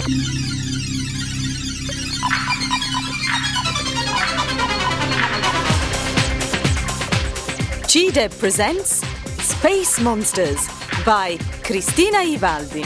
GDEB presents Space Monsters by Cristina Ivaldi.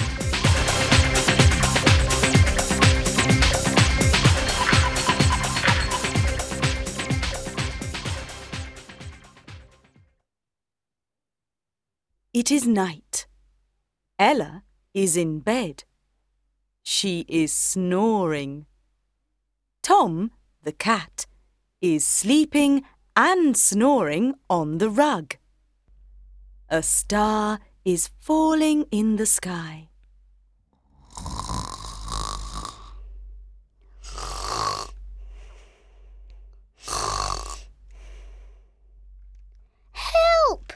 It is night. Ella is in bed. She is snoring. Tom, the cat, is sleeping and snoring on the rug. A star is falling in the sky. Help!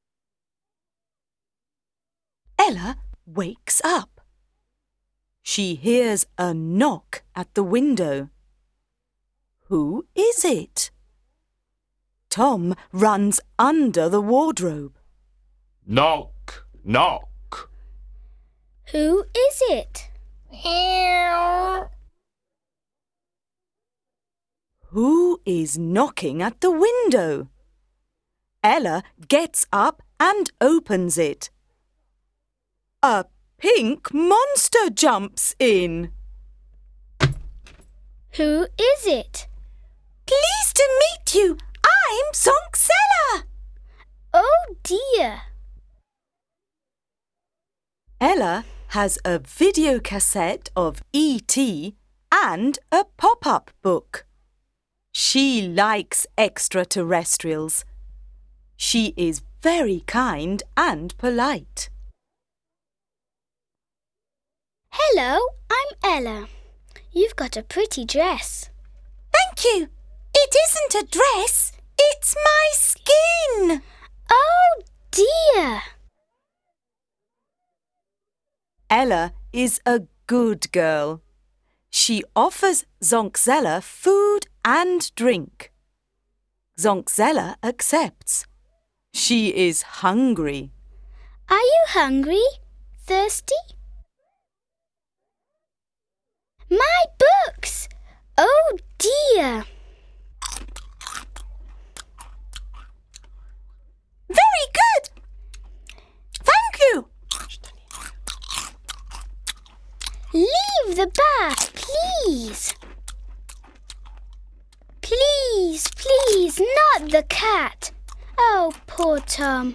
Ella wakes up. She hears a knock at the window. Who is it? Tom runs under the wardrobe. Knock, knock. Who is it? Who is knocking at the window? Ella gets up and opens it. A pink monster jumps in. Who is it? Pleased to meet you. I'm Zonxella. Oh dear! Ella has a video cassette of E.T. and a pop-up book. She likes extraterrestrials. She is very kind and polite. Hello, I'm Ella. You've got a pretty dress. Thank you. It isn't a dress. It's my skin. Oh dear! Ella is a good girl. She offers Zonxella food and drink. Zonxella accepts. She is hungry. Are you hungry? Thirsty? My books! Oh dear! Very good. Thank you. Leave the bath, please. Please, please, not the cat. Oh, poor Tom.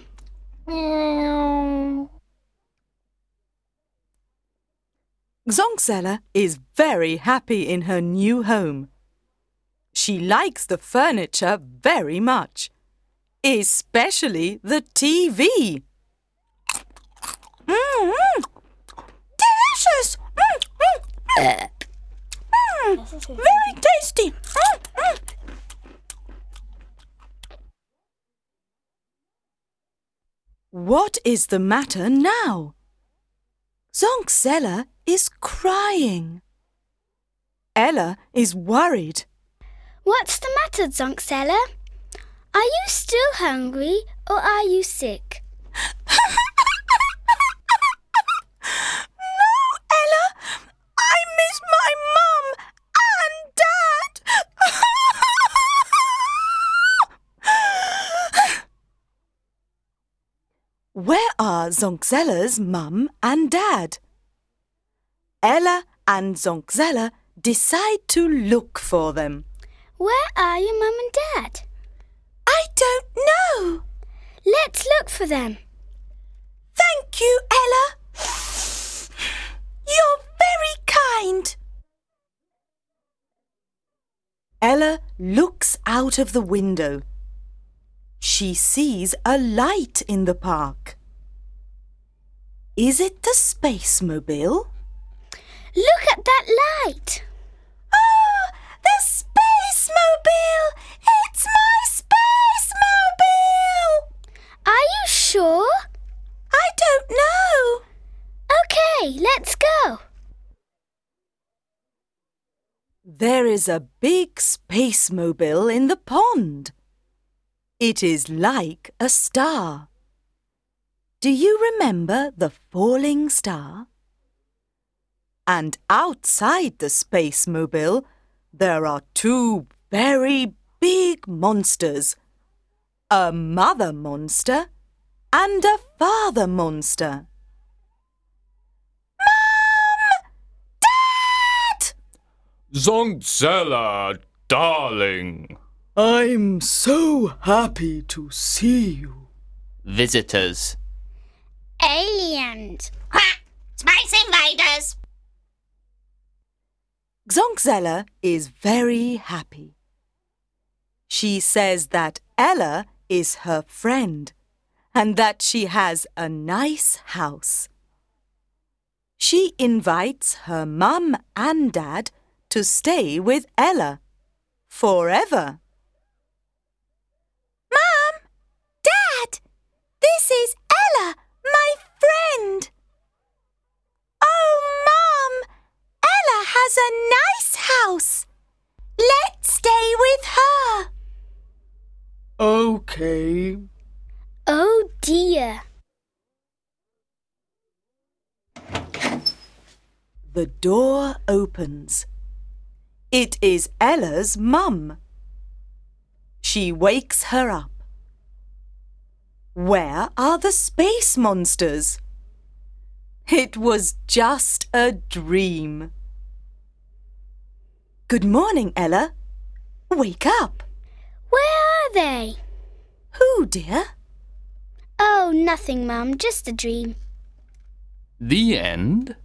Zonxella is very happy in her new home. She likes the furniture very much, especially the TV. Delicious! Very tasty! What is the matter now? Zonxella is crying. Ella is worried. What's the matter, Zonxella? Are you still hungry or are you sick? No, Ella. I miss my mum and dad. Where are Zonxella's mum and dad? Ella and Zonxella decide to look for them. Where are your mum and dad? I don't know. Let's look for them. Thank you, Ella. You're very kind. Ella looks out of the window. She sees a light in the park. Is it the Spacemobile? Look at that light. Oh, the Spacemobile! It's my Spacemobile! Are you sure? I don't know. Okay, let's go. There is a big Spacemobile in the pond. It is like a star. Do you remember the falling star? And outside the Space Mobile, there are two very big monsters. A mother monster and a father monster. Mum! Dad! Zonkzella, darling. I'm so happy to see you. Visitors. Aliens. Space invaders! Zonkzella is very happy. She says that Ella is her friend and that she has a nice house. She invites her mum and dad to stay with Ella forever. Mum! Dad! This is Ella, my friend! Oh, Mum! Ella has a nice house. Let's stay with her. Okay. Oh dear. The door opens. It is Ella's mum. She wakes her up. Where are the space monsters? It was just a dream. Good morning, Ella. Wake up. Where are they? Who, dear? Oh, nothing, Mum. Just a dream. The end.